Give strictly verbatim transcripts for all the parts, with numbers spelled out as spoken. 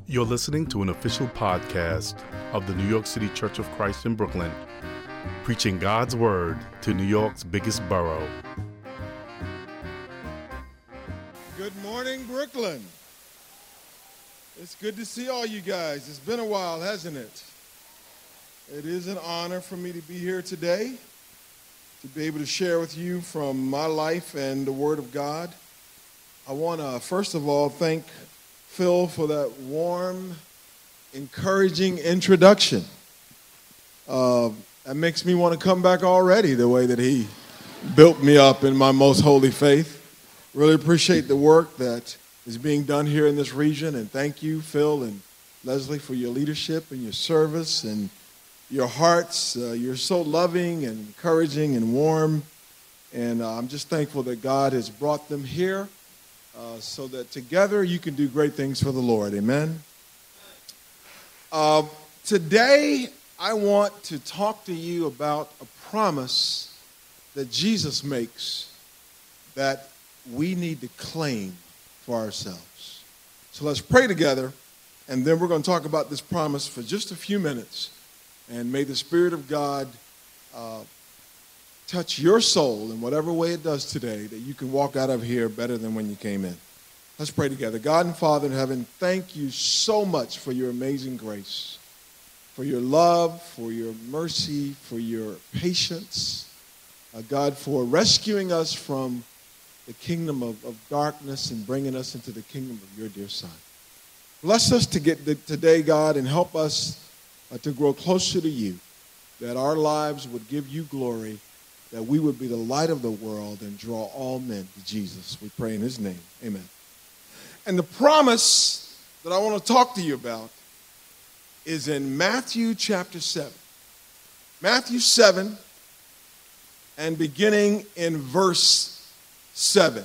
You're listening to an official podcast of the New York City Church of Christ in Brooklyn, preaching God's word to New York's biggest borough. Good morning, Brooklyn. It's good to see all you guys. It's been a while, hasn't it? It is an honor for me to be here today, to be able to share with you from my life and the Word of God. I want to, first of all, thank Phil for that warm, encouraging introduction. Uh, that makes me want to come back already, the way that he built me up in my most holy faith. Really appreciate the work that is being done here in this region, and thank you, Phil and Leslie, for your leadership and your service and your hearts. Uh, you're so loving and encouraging and warm, and uh, I'm just thankful that God has brought them here uh, so that together you can do great things for the Lord. Amen. Uh, today, I want to talk to you about a promise that Jesus makes that we need to claim for ourselves. So let's pray together, and then we're going to talk about this promise for just a few minutes. And may the Spirit of God uh, touch your soul in whatever way it does today, that you can walk out of here better than when you came in. Let's pray together. God and Father in heaven, thank you so much for your amazing grace, for your love, for your mercy, for your patience. Uh, God, for rescuing us from the kingdom of, of darkness and bringing us into the kingdom of your dear Son. Bless us to get the, today, God, and help us uh, to grow closer to you, that our lives would give you glory, that we would be the light of the world and draw all men to Jesus. We pray in his name. Amen. And the promise that I want to talk to you about is in Matthew chapter seven. Matthew seven, and beginning in verse seven.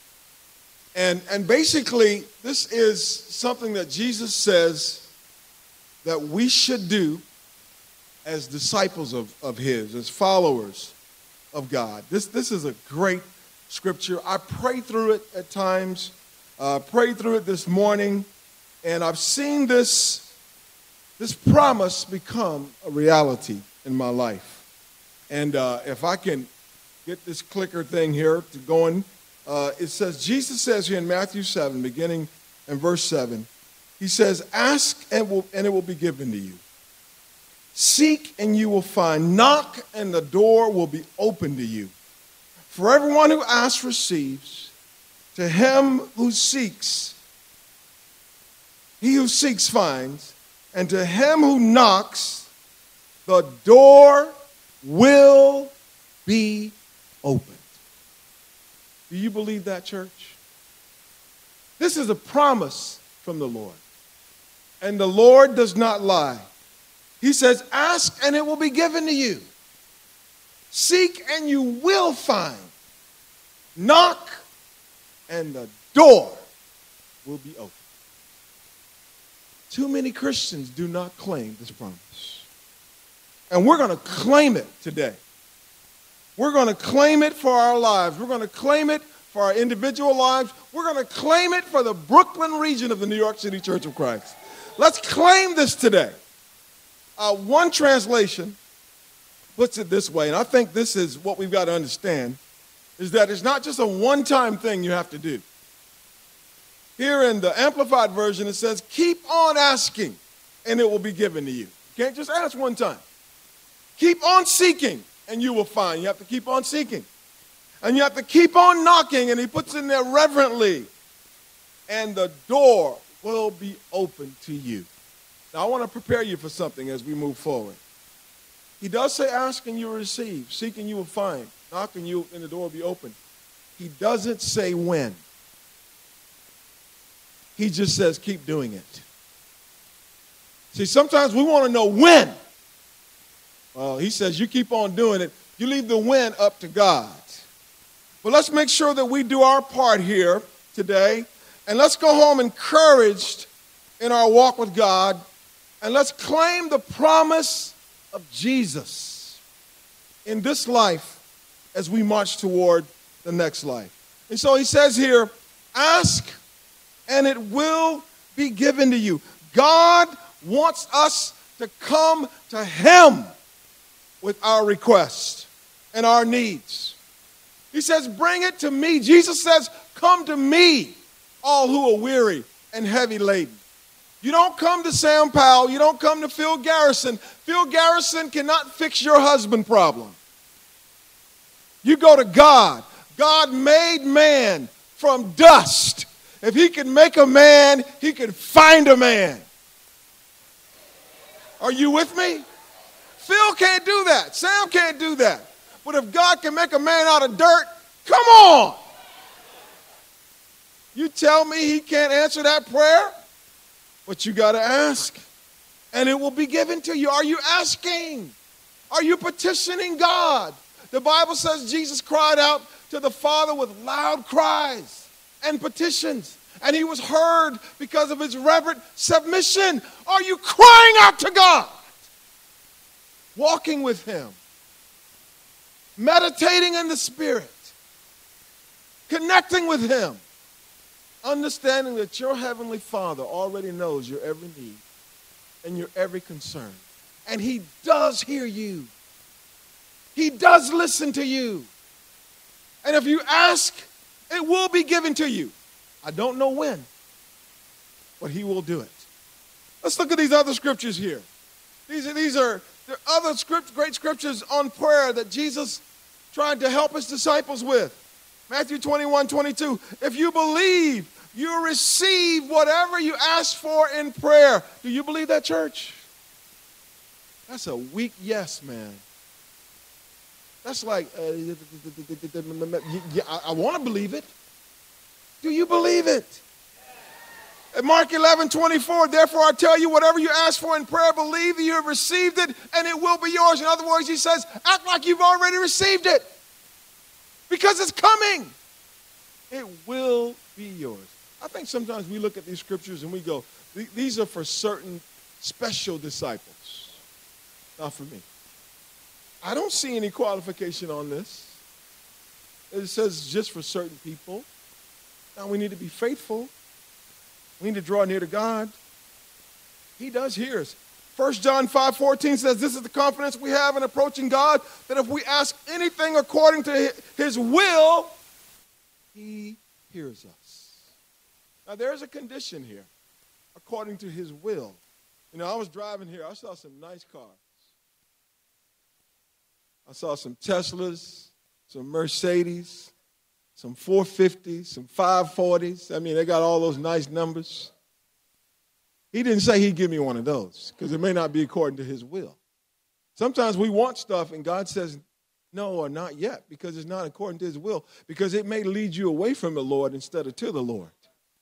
And, and basically, this is something that Jesus says that we should do as disciples of, of his, as followers of God. This, this is a great scripture. I pray through it at times. Uh, prayed through it this morning, and I've seen this, this promise become a reality in my life. And uh, if I can get this clicker thing here to going, uh, it says, Jesus says here in Matthew seven, beginning in verse seven, he says, ask and, will, and it will be given to you. Seek and you will find. Knock and the door will be open to you. For everyone who asks receives. To him who seeks, he who seeks finds. And to him who knocks, the door will be opened. Do you believe that, church? This is a promise from the Lord. And the Lord does not lie. He says, ask and it will be given to you. Seek and you will find. Knock and the door will be open. Too many Christians do not claim this promise. And we're going to claim it today. We're going to claim it for our lives. We're going to claim it for our individual lives. We're going to claim it for the Brooklyn region of the New York City Church of Christ. Let's claim this today. Uh, one translation puts it this way, and I think this is what we've got to understand, is that it's not just a one-time thing you have to do. Here in the Amplified Version, it says, keep on asking, and it will be given to you. You can't just ask one time. Keep on seeking, and you will find. You have to keep on seeking. And you have to keep on knocking, and he puts in there reverently, and the door will be open to you. Now, I want to prepare you for something as we move forward. He does say, ask and you will receive, seek and you will find, knock and, you, and the door will be open. He doesn't say when. He just says, keep doing it. See, sometimes we want to know when. Well, he says, you keep on doing it. You leave the when up to God. But let's make sure that we do our part here today. And let's go home encouraged in our walk with God. And let's claim the promise of Jesus in this life as we march toward the next life. And so he says here, ask and it will be given to you. God wants us to come to him with our requests and our needs. He says, bring it to me. Jesus says, come to me, all who are weary and heavy laden. You don't come to Sam Powell. You don't come to Phil Garrison. Phil Garrison cannot fix your husband problem. You go to God. God made man from dust. If he can make a man, he can find a man. Are you with me? Phil can't do that. Sam can't do that. But if God can make a man out of dirt, come on. You tell me he can't answer that prayer? But you got to ask, and it will be given to you. Are you asking? Are you petitioning God? The Bible says Jesus cried out to the Father with loud cries and petitions, and he was heard because of his reverent submission. Are you crying out to God? Walking with him, meditating in the Spirit, connecting with him, understanding that your Heavenly Father already knows your every need and your every concern. And he does hear you. He does listen to you. And if you ask, it will be given to you. I don't know when, but he will do it. Let's look at these other scriptures here. These are, these are there are other script, great scriptures on prayer that Jesus tried to help his disciples with. Matthew twenty-one, twenty-two. If you believe, you receive whatever you ask for in prayer. Do you believe that, church? That's a weak yes, man. That's like, uh, yeah, I, I want to believe it. Do you believe it? At Mark eleven, twenty-four, therefore I tell you, whatever you ask for in prayer, believe that you have received it, and it will be yours. In other words, he says, act like you've already received it. Because it's coming. It will be yours. I think sometimes we look at these scriptures and we go, these are for certain special disciples. Not for me. I don't see any qualification on this. It says just for certain people. Now we need to be faithful. We need to draw near to God. He does hear us. First John five fourteen says, this is the confidence we have in approaching God, that if we ask anything according to his will, he hears us. Now there's a condition here, according to his will. You know, I was driving here. I saw some nice cars. I saw some Teslas, some Mercedes, some four fifties, some five forties. I mean, they got all those nice numbers. He didn't say he'd give me one of those because it may not be according to his will. Sometimes we want stuff and God says no or not yet because it's not according to his will, because it may lead you away from the Lord instead of to the Lord.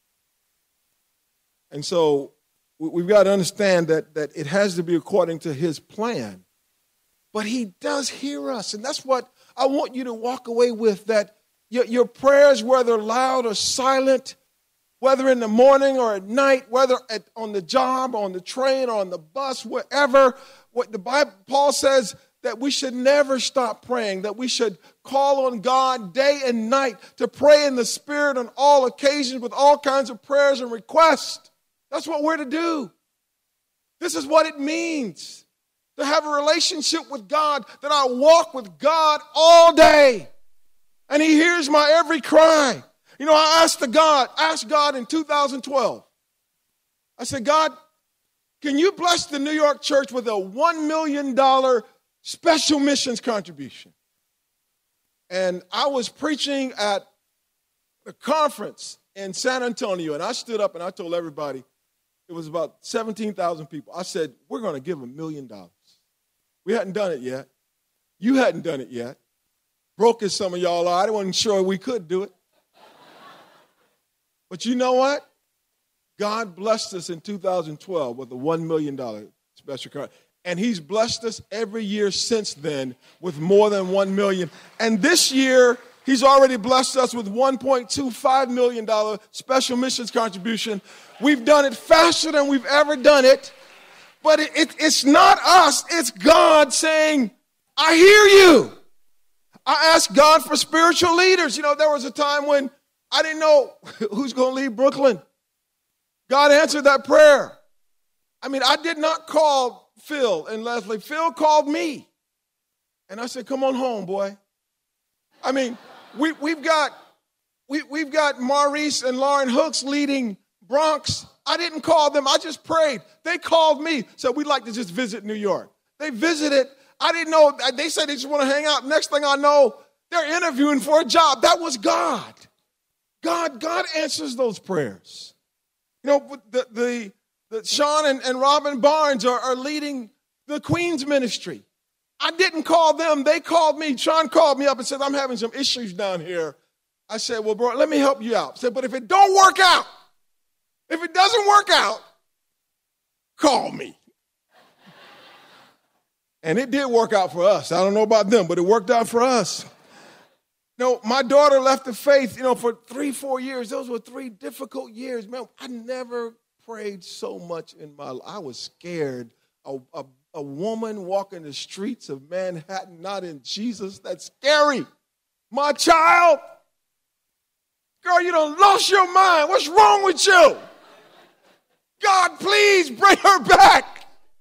And so we've got to understand that, that it has to be according to his plan. But he does hear us. And that's what I want you to walk away with, that your, your prayers, whether loud or silent, whether in the morning or at night, whether at, on the job, on the train, or on the bus, wherever, what the Bible, Paul says that we should never stop praying, that we should call on God day and night to pray in the Spirit on all occasions with all kinds of prayers and requests. That's what we're to do. This is what it means to have a relationship with God, that I walk with God all day, and he hears my every cry. You know, I asked the God, asked God in two thousand twelve. I said, God, can you bless the New York church with a one million dollars special missions contribution? And I was preaching at a conference in San Antonio, and I stood up and I told everybody, it was about seventeen thousand people. I said, we're going to give a million dollars. We hadn't done it yet. You hadn't done it yet. Broke as some of y'all are. I wasn't sure we could do it. But you know what? God blessed us in two thousand twelve with a one million dollars special card. And he's blessed us every year since then with more than one million dollars. And this year, he's already blessed us with one point two five million dollars special missions contribution. We've done it faster than we've ever done it. But it, it, it's not us. It's God saying, I hear you. I asked God for spiritual leaders. You know, there was a time when I didn't know who's going to lead Brooklyn. God answered that prayer. I mean, I did not call Phil and Leslie. Phil called me. And I said, come on home, boy. I mean, we, we've got we, we've got Maurice and Lauren Hooks leading Bronx. I didn't call them. I just prayed. They called me, said, we'd like to just visit New York. They visited. I didn't know. They said they just want to hang out. Next thing I know, they're interviewing for a job. That was God. God, God answers those prayers. You know, the, the, the Sean and, and Robin Barnes are, are leading the Queen's ministry. I didn't call them. They called me. Sean called me up and said, I'm having some issues down here. I said, well, bro, let me help you out. I said, but if it don't work out, if it doesn't work out, call me. And it did work out for us. I don't know about them, but it worked out for us. You know, my daughter left the faith, you know, for three, four years. Those were three difficult years. Man, I never prayed so much in my life. I was scared. A, a, a woman walking the streets of Manhattan, not in Jesus, that's scary. My child, girl, you done lost your mind. What's wrong with you? God, please bring her back.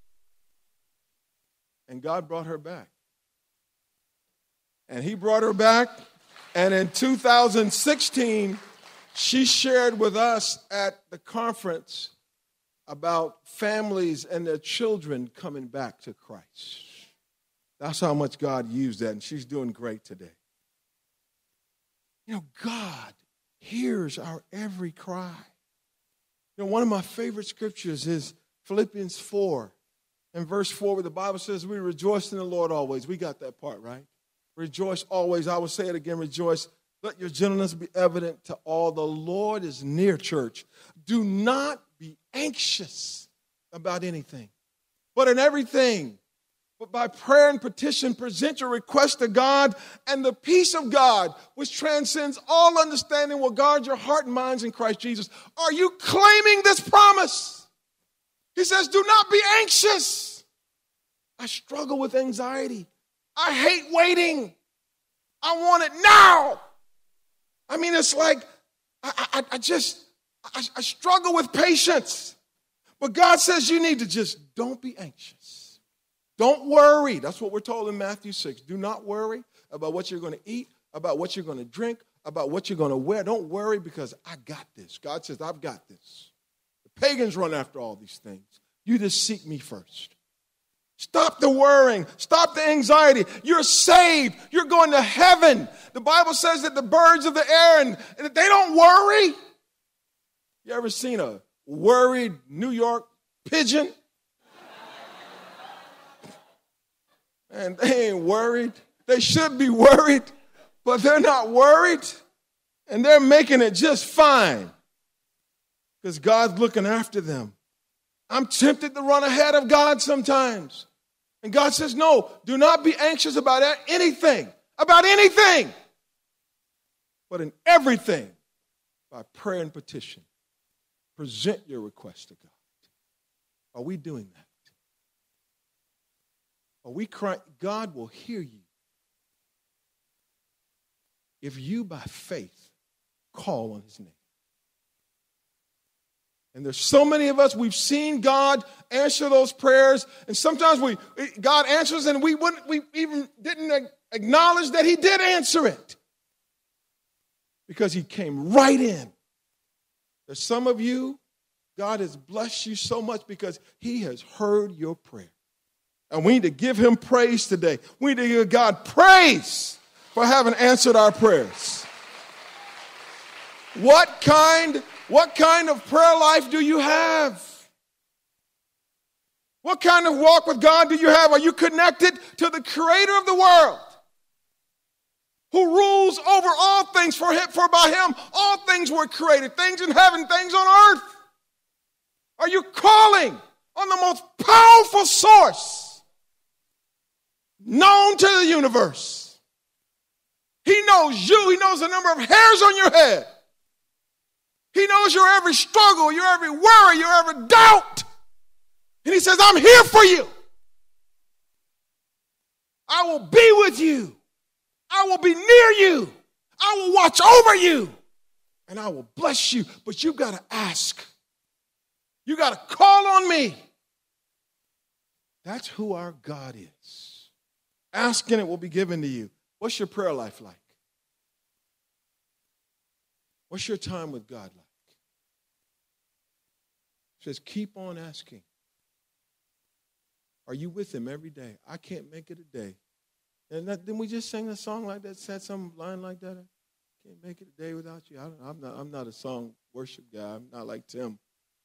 And God brought her back. And he brought her back. And in two thousand sixteen, she shared with us at the conference about families and their children coming back to Christ. That's how much God used that. And she's doing great today. You know, God hears our every cry. You know, one of my favorite scriptures is Philippians four. In verse four, where the Bible says, we rejoice in the Lord always. We got that part, right? Rejoice always. I will say it again, rejoice. Let your gentleness be evident to all. The Lord is near, church. Do not be anxious about anything, but in everything, but by prayer and petition, present your request to God, and the peace of God, which transcends all understanding, will guard your heart and minds in Christ Jesus. Are you claiming this promise? He says, do not be anxious. I struggle with anxiety. I hate waiting. I want it now. I mean, it's like, I, I, I just, I, I struggle with patience. But God says you need to just don't be anxious. Don't worry. That's what we're told in Matthew six. Do not worry about what you're going to eat, about what you're going to drink, about what you're going to wear. Don't worry because I got this. God says, I've got this. The pagans run after all these things. You just seek me first. Stop the worrying. Stop the anxiety. You're saved. You're going to heaven. The Bible says that the birds of the air, and, and they don't worry. You ever seen a worried New York pigeon? And they ain't worried. They should be worried, but they're not worried. And they're making it just fine because God's looking after them. I'm tempted to run ahead of God sometimes. And God says, no, do not be anxious about anything, about anything, but in everything, by prayer and petition, present your request to God. Are we doing that? Are we crying? God will hear you if you, by faith, call on his name. And there's so many of us, we've seen God answer those prayers. And sometimes we God answers and we wouldn't, we even didn't acknowledge that he did answer it. Because he came right in. There's some of you, God has blessed you so much because he has heard your prayer. And we need to give him praise today. We need to give God praise for having answered our prayers. What kind What kind of prayer life do you have? What kind of walk with God do you have? Are you connected to the creator of the world who rules over all things? For him, for by him all things were created, things in heaven, things on earth. Are you calling on the most powerful source known to the universe? He knows you. He knows the number of hairs on your head. He knows your every struggle, your every worry, your every doubt. And he says, I'm here for you. I will be with you. I will be near you. I will watch over you. And I will bless you. But you've got to ask. You got to call on me. That's who our God is. Ask and it will be given to you. What's your prayer life like? What's your time with God like? It says, keep on asking. Are you with him every day? I can't make it a day. And that, didn't we just sing a song like that, said some line like that? I can't make it a day without you. I don't, I'm not, I'm not a song worship guy. I'm not like Tim.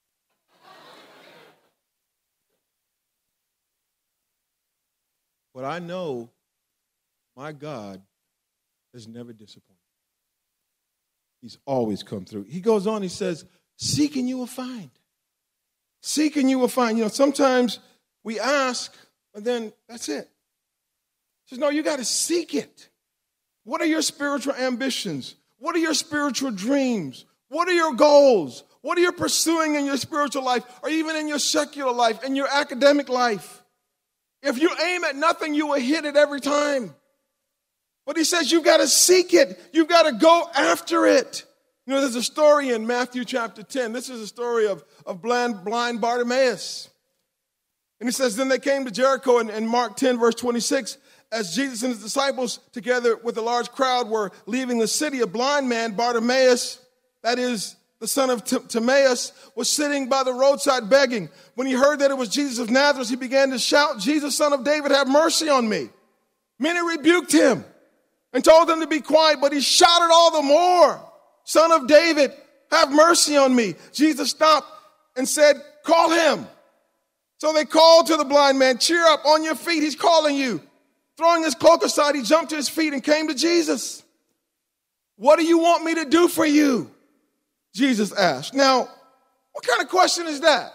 But I know my God has never disappointed. He's always come through. He goes on, he says, seek and you will find. Seek and you will find. You know, sometimes we ask, but then that's it. He says, no, you got to seek it. What are your spiritual ambitions? What are your spiritual dreams? What are your goals? What are you pursuing in your spiritual life or even in your secular life, in your academic life? If you aim at nothing, you will hit it every time. But he says you've got to seek it. You've got to go after it. You know, there's a story in Matthew chapter ten. This is a story of, of blind, blind Bartimaeus. And he says, then they came to Jericho in, in Mark ten, verse twenty-six. As Jesus and his disciples, together with a large crowd, were leaving the city, a blind man, Bartimaeus, that is the son of Timaeus, was sitting by the roadside begging. When he heard that it was Jesus of Nazareth, he began to shout, Jesus, son of David, have mercy on me. Many rebuked him and told him to be quiet, but he shouted all the more, Son of David, have mercy on me. Jesus stopped and said, call him. So they called to the blind man, cheer up, on your feet, he's calling you. Throwing his cloak aside, he jumped to his feet and came to Jesus. What do you want me to do for you? Jesus asked. Now, what kind of question is that?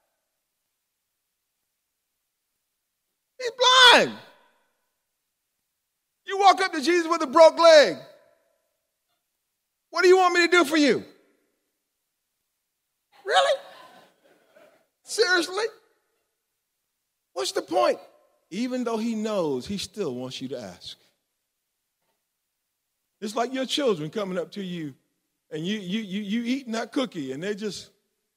He's blind. You walk up to Jesus with a broke leg. What do you want me to do for you? Really? Seriously? What's the point? Even though he knows, he still wants you to ask. It's like your children coming up to you and you you you you eating that cookie and they just,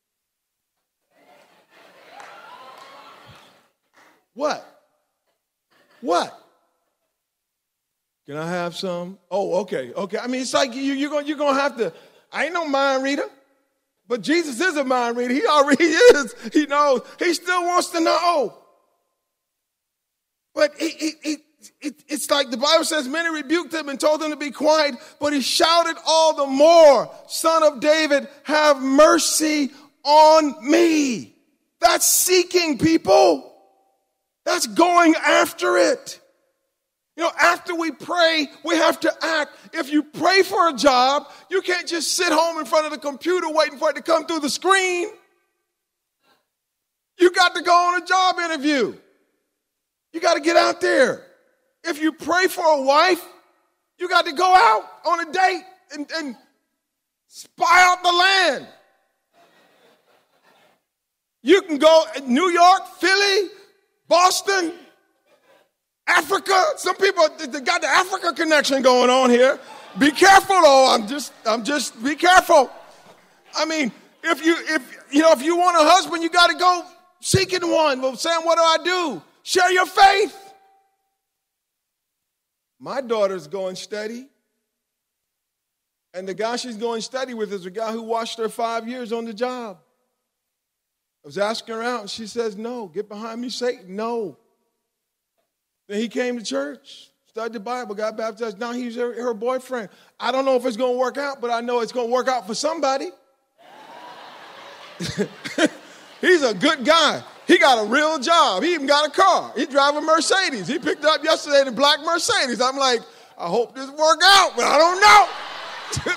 what? What? Can I have some? Oh, okay, okay. I mean, it's like you, you're going you're going to have to, I ain't no mind reader, but Jesus is a mind reader. He already is. He knows. He still wants to know. But it, it, it, it, it's like the Bible says, many rebuked him and told him to be quiet, but he shouted all the more, Son of David, have mercy on me. That's seeking, people. That's going after it. You know, after we pray, we have to act. If you pray for a job, you can't just sit home in front of the computer waiting for it to come through the screen. You got to go on a job interview. You got to get out there. If you pray for a wife, you got to go out on a date and, and spy out the land. You can go New York, Philly, Boston, Africa. Some people they got the Africa connection going on here. Be careful, though. I'm just, I'm just, be careful. I mean, if you, if you know, if you want a husband, you got to go seeking one. Well, Sam, what do I do? Share your faith. My daughter's going steady. And the guy she's going steady with is a guy who watched her five years on the job. I was asking her out, and she says, no, get behind me, Satan, no. Then he came to church, studied the Bible, got baptized. Now he's her, her boyfriend. I don't know if it's going to work out, but I know it's going to work out for somebody. He's a good guy. He got a real job. He even got a car. He drives a Mercedes. He picked up yesterday the black Mercedes. I'm like, I hope this work out, but I don't know.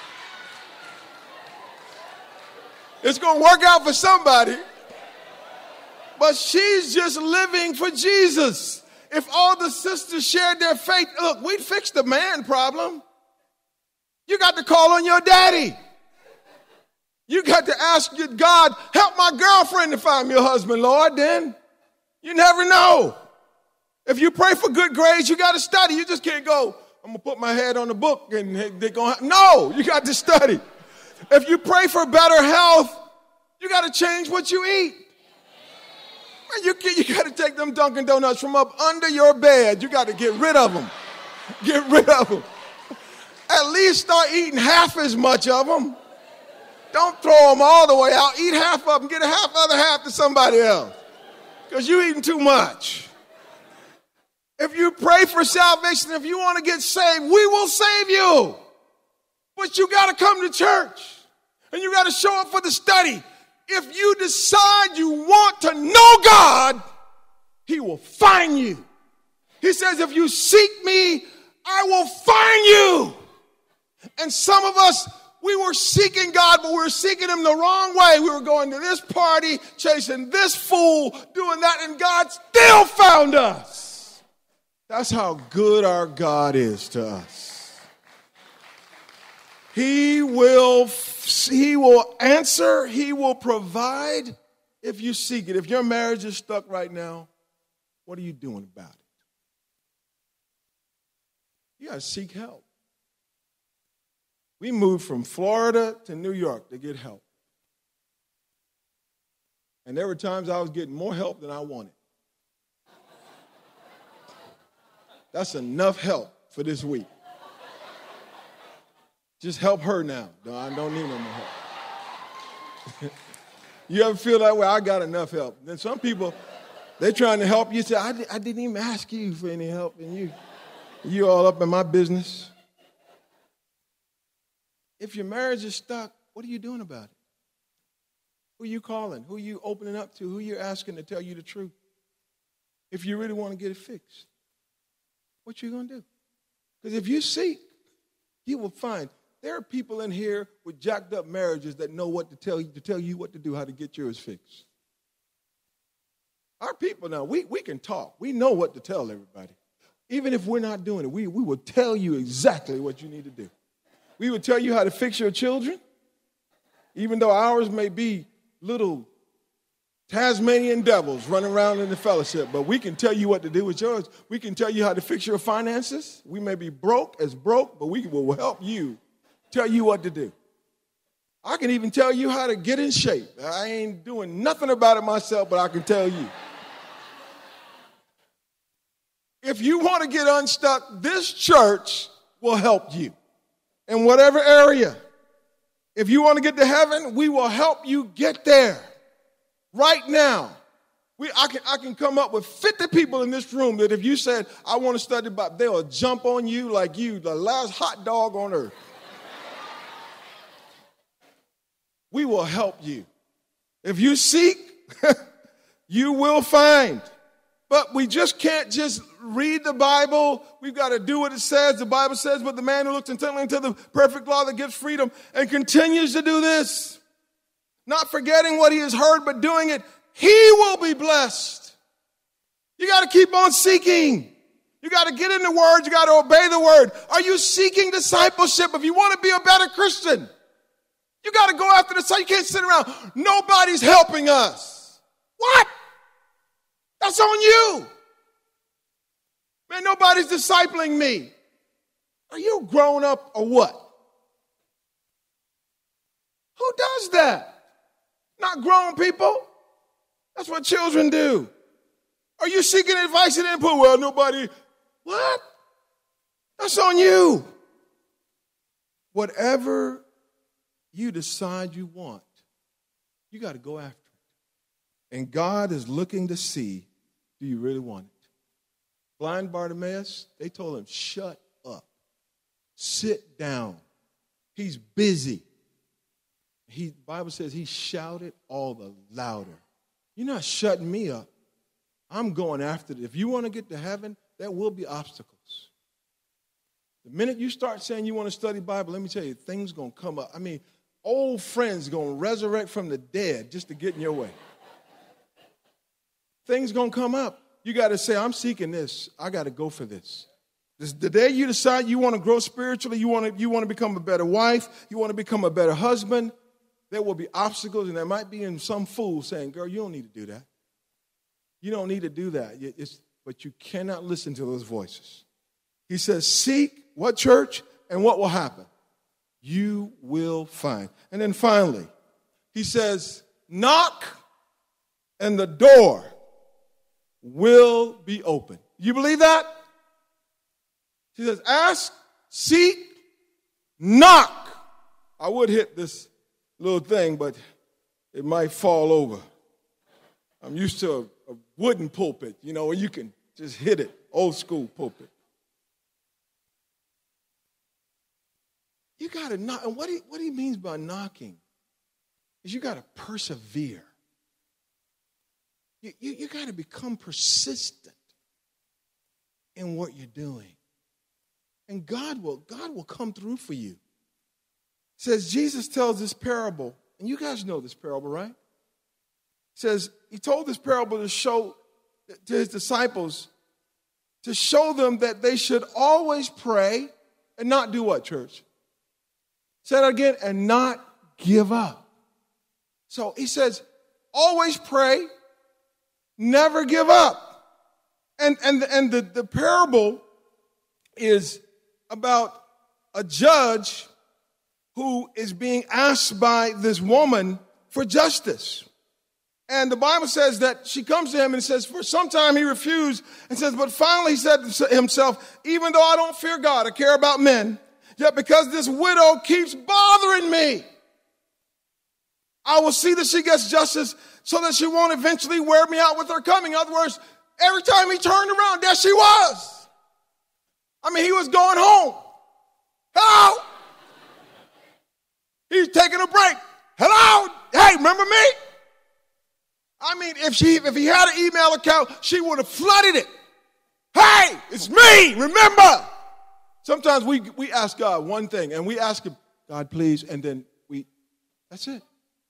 It's going to work out for somebody. But she's just living for Jesus. If all the sisters shared their faith, look, we'd fix the man problem. You got to call on your daddy. You got to ask your God, help my girlfriend to find me a husband, Lord, then. You never know. If you pray for good grades, you got to study. You just can't go, I'm going to put my head on the book and they're going to, no, you got to study. If you pray for better health, you got to change what you eat. Man, you, you got to take them Dunkin' Donuts from up under your bed. You got to get rid of them. Get rid of them. At least start eating half as much of them. Don't throw them all the way out. Eat half of them. Get a half, other half to somebody else. Because you're eating too much. If you pray for salvation, if you want to get saved, we will save you. But you got to come to church. And you got to show up for the study. If you decide you want to know God, he will find you. He says, if you seek me, I will find you. And some of us, we were seeking God, but we were seeking him the wrong way. We were going to this party, chasing this fool, doing that, and God still found us. That's how good our God is to us. He will, he will answer, he will provide if you seek it. If your marriage is stuck right now, what are you doing about it? You got to seek help. We moved from Florida to New York to get help. And there were times I was getting more help than I wanted. That's enough help for this week. Just help her now. No, I don't need no more help. You ever feel that way? I got enough help. Then some people, they're trying to help you. Say, I, I didn't even ask you for any help, and you, you all up in my business. If your marriage is stuck, what are you doing about it? Who are you calling? Who are you opening up to? Who are you asking to tell you the truth? If you really want to get it fixed, what you going to do? Because if you seek, you will find. There are people in here with jacked up marriages that know what to tell you, to tell you what to do, how to get yours fixed. Our people now, we, we can talk. We know what to tell everybody. Even if we're not doing it, we, we will tell you exactly what you need to do. We would tell you how to fix your children, even though ours may be little Tasmanian devils running around in the fellowship, but we can tell you what to do with yours. We can tell you how to fix your finances. We may be broke as broke, but we will help you, tell you what to do. I can even tell you how to get in shape. I ain't doing nothing about it myself, but I can tell you. If you want to get unstuck, this church will help you. In whatever area. If you want to get to heaven, we will help you get there. Right now. We, I can, I can come up with fifty people in this room that if you said, I want to study Bible, they will jump on you like you, the last hot dog on earth. We will help you. If you seek, you will find. But we just can't just read the Bible. We've got to do what it says. The Bible says, but the man who looks intently into the perfect law that gives freedom and continues to do this, not forgetting what he has heard, but doing it, he will be blessed. You got to keep on seeking. You got to get in the word. You got to obey the word. Are you seeking discipleship? If you want to be a better Christian, you got to go after the side. You can't sit around. Nobody's helping us. What? That's on you. Man, nobody's discipling me. Are you grown up or what? Who does that? Not grown people. That's what children do. Are you seeking advice and input? Well, nobody. What? That's on you. Whatever you decide you want, you got to go after it. And God is looking to see, do you really want it? Blind Bartimaeus, they told him, shut up. Sit down. He's busy. He, the Bible says he shouted all the louder. You're not shutting me up. I'm going after it. If you want to get to heaven, there will be obstacles. The minute you start saying you want to study Bible, let me tell you, things going to come up. I mean, old friends going to resurrect from the dead just to get in your way. Things going to come up. You got to say, I'm seeking this. I got to go for this. This. The day you decide you want to grow spiritually, you want to, you want to become a better wife, you want to become a better husband, there will be obstacles, and there might be in some fool saying, girl, you don't need to do that. You don't need to do that. It's, but you cannot listen to those voices. He says, seek what church and what will happen? You will find. And then finally, he says, knock and the door will be open. You believe that? She says, ask, seek, knock. I would hit this little thing, but it might fall over. I'm used to a, a wooden pulpit, you know, where you can just hit it, old school pulpit. You got to knock. And what he, what he means by knocking is you got to persevere. You, you, you got to become persistent in what you're doing. And God will, God will come through for you. It says Jesus tells this parable, and you guys know this parable, right? It says he told this parable to show to his disciples, to show them that they should always pray and not do what, church? Say that again, and not give up. So he says, always pray, never give up. And, and, and the, the parable is about a judge who is being asked by this woman for justice. And the Bible says that she comes to him and says, for some time he refused and says, but finally he said to himself, even though I don't fear God or care about men, yet because this widow keeps bothering me, I will see that she gets justice so that she won't eventually wear me out with her coming. In other words, every time he turned around, there she was. I mean, he was going home. Hello? He's taking a break. Hello? Hey, remember me? I mean, if she, if he had an email account, she would have flooded it. Hey, it's me, remember? Sometimes we, we ask God one thing, and we ask him, God, please, and then we, that's it.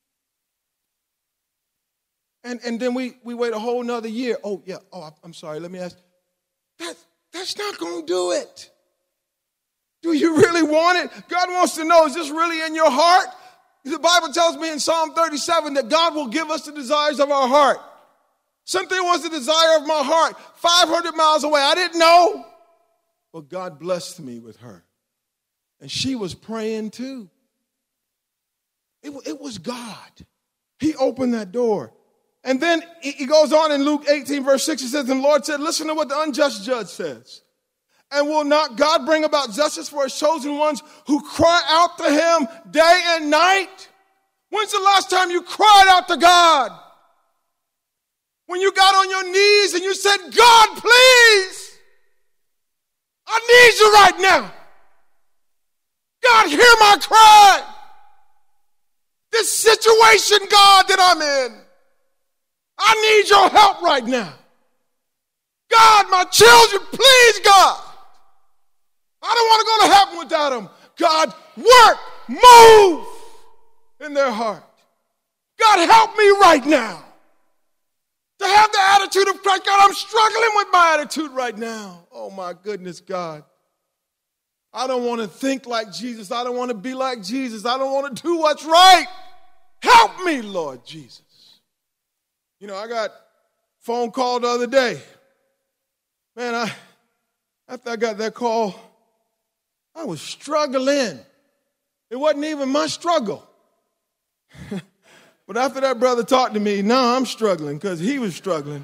And and then we, we wait a whole nother year. Oh, yeah, oh, I'm sorry, let me ask. That, that's not going to do it. Do you really want it? God wants to know, is this really in your heart? The Bible tells me in Psalm thirty-seven that God will give us the desires of our heart. Something was the desire of my heart, five hundred miles away. I didn't know. But God blessed me with her. And she was praying too. It, it was God. He opened that door. And then he goes on in Luke eighteen, verse six, he says, and the Lord said, listen to what the unjust judge says. And will not God bring about justice for his chosen ones who cry out to him day and night? When's the last time you cried out to God? When you got on your knees and you said, God, please, I need you right now. God, hear my cry. This situation, God, that I'm in, I need your help right now. God, my children, please, God. I don't want to go to heaven without them. God, work, move in their heart. God, help me right now to have the attitude of Christ. God, I'm struggling with my attitude right now. Oh, my goodness, God. I don't want to think like Jesus. I don't want to be like Jesus. I don't want to do what's right. Help me, Lord Jesus. You know, I got a phone call the other day. Man, I after I got that call, I was struggling. It wasn't even my struggle. But after that brother talked to me, now I'm struggling because he was struggling.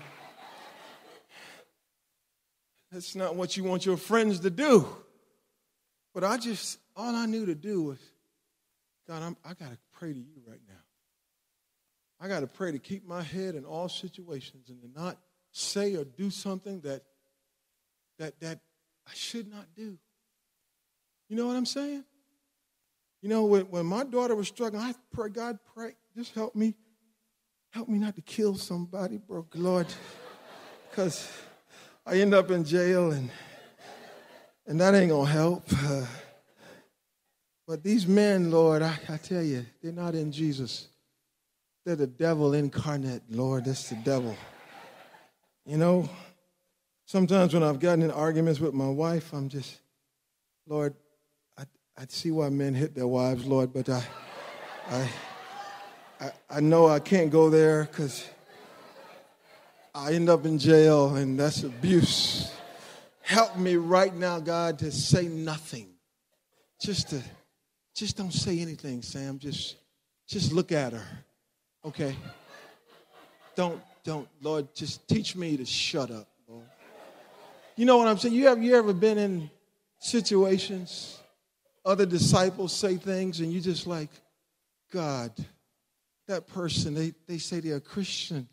That's not what you want your friends to do. But I just, all I knew to do was, God, I'm, I got to pray to you right now. I got to pray to keep my head in all situations and to not say or do something that that that I should not do. You know what I'm saying? You know, when, when my daughter was struggling, I pray, God, pray, just help me. Help me not to kill somebody, bro, Lord. Because I end up in jail and and that ain't going to help. Uh, but these men, Lord, I, I tell you, they're not in Jesus. They're the devil incarnate, Lord. That's the devil. You know, sometimes when I've gotten in arguments with my wife, I'm just, Lord, I I see why men hit their wives, Lord, but I I I, I know I can't go there because I end up in jail and that's abuse. Help me right now, God, to say nothing. Just to, just don't say anything, Sam. Just, just look at her. Okay? Don't, don't, Lord, just teach me to shut up, Lord. You know what I'm saying? You have you ever been in situations, other disciples say things, and you just like, God, that person, they, they say they're a Christian.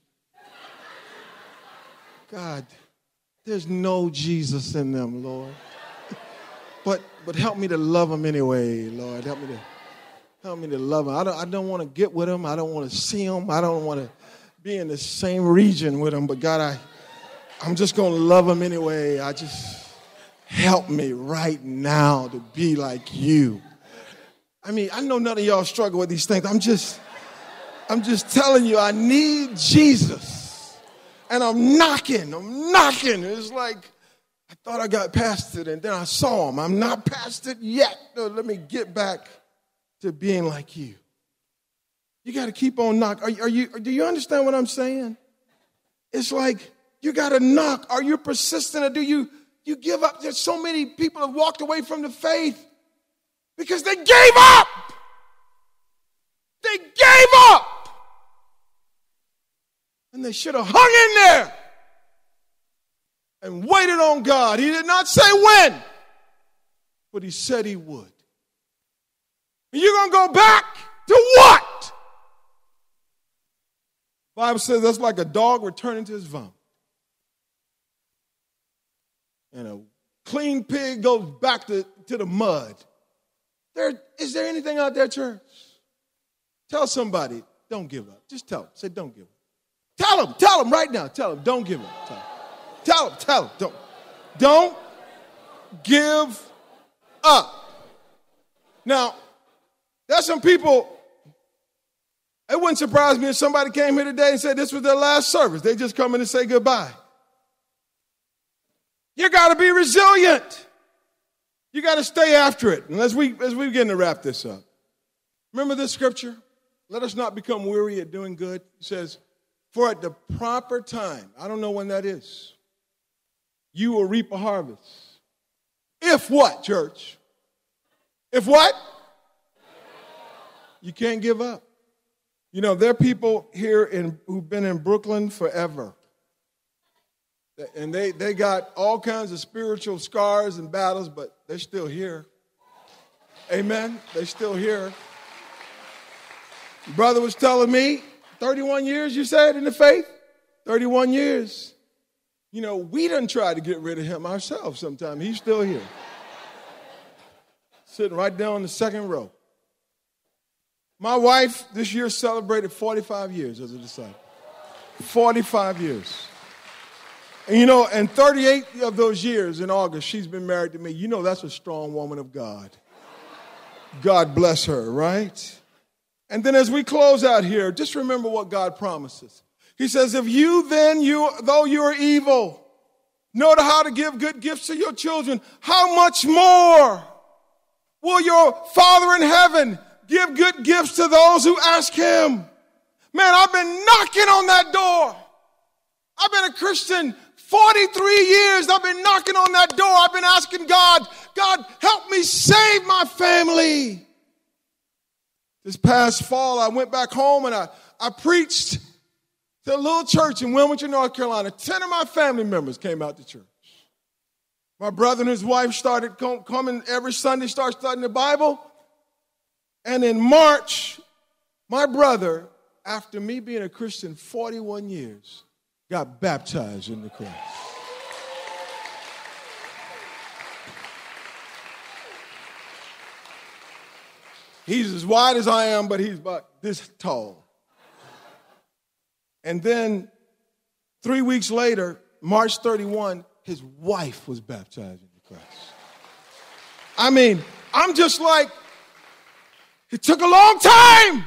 God, there's no Jesus in them, Lord. But but help me to love them anyway, Lord. Help me to help me to love them. I don't I don't want to get with them. I don't want to see them. I don't want to be in the same region with them. But God, I I'm just gonna love them anyway. I just help me right now to be like you. I mean, I know none of y'all struggle with these things. I'm just I'm just telling you, I need Jesus. And I'm knocking, I'm knocking. It's like, I thought I got past it, and then I saw him. I'm not past it yet. No, let me get back to being like you. You got to keep on knocking. Are, are you? Do you understand what I'm saying? It's like, you got to knock. Are you persistent, or do you, you give up? There's so many people have walked away from the faith because they gave up. They gave up. And they should have hung in there and waited on God. He did not say when, but he said he would. And you're going to go back to what? The Bible says that's like a dog returning to his vomit. And a clean pig goes back to, to the mud. There, is there anything out there, church? Tell somebody, don't give up. Just tell them. Say, don't give up. Tell them, tell them right now. Tell them, don't give up. Tell them, tell them, tell them don't. Don't give up. Now, there's some people, it wouldn't surprise me if somebody came here today and said this was their last service. They just come in and say goodbye. You got to be resilient. You got to stay after it. And as we, as we begin to wrap this up, remember this scripture? Let us not become weary at doing good. It says, for at the proper time, I don't know when that is, you will reap a harvest. If what, church? If what? You can't give up. You know, there are people here in, who've been in Brooklyn forever. And they, they got all kinds of spiritual scars and battles, but they're still here. Amen? They're still here. Brother was telling me, thirty-one years, you said, in the faith? thirty-one years. You know, we done tried to get rid of him ourselves sometime. He's still here. Sitting right down in the second row. My wife this year celebrated forty-five years as a disciple. forty-five years. And you know, and thirty-eight of those years in August, she's been married to me. You know that's a strong woman of God. God bless her, right? And then as we close out here, just remember what God promises. He says, if you then, you though you are evil, know how to give good gifts to your children, how much more will your Father in heaven give good gifts to those who ask him? Man, I've been knocking on that door. I've been a Christian forty-three years. I've been knocking on that door. I've been asking God, God, help me save my family. This past fall, I went back home and I, I preached to a little church in Wilmington, North Carolina. Ten of my family members came out to church. My brother and his wife started coming every Sunday, start studying the Bible. And in March, my brother, after me being a Christian forty-one years, got baptized in the Christ. He's as wide as I am, but he's about this tall. And then three weeks later, March thirty-first, his wife was baptized in the Christ. I mean, I'm just like, it took a long time.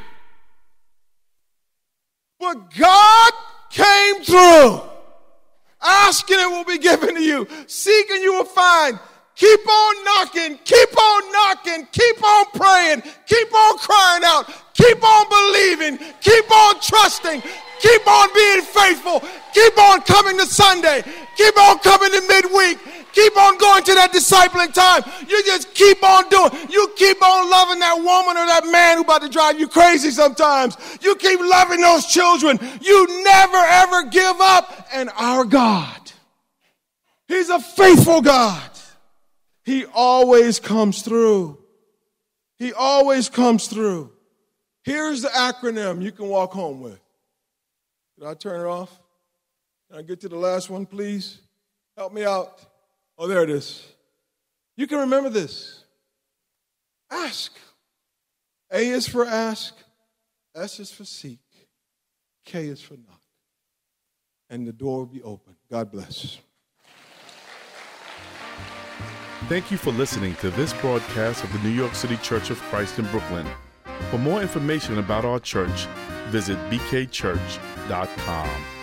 But God came through. Ask and it will be given to you. Seek and you will find. Keep on knocking, keep on knocking, keep on praying, keep on crying out, keep on believing, keep on trusting, keep on being faithful, keep on coming to Sunday, keep on coming to midweek, keep on going to that discipling time. You just keep on doing. You keep on loving that woman or that man who about to drive you crazy sometimes. You keep loving those children. You never, ever give up. And our God, he's a faithful God. He always comes through. He always comes through. Here's the acronym you can walk home with. Did I turn it off? Can I get to the last one, please? Help me out. Oh, there it is. You can remember this. Ask. A is for ask. S is for seek. K is for knock. And the door will be open. God bless. Thank you for listening to this broadcast of the New York City Church of Christ in Brooklyn. For more information about our church, visit b k church dot com.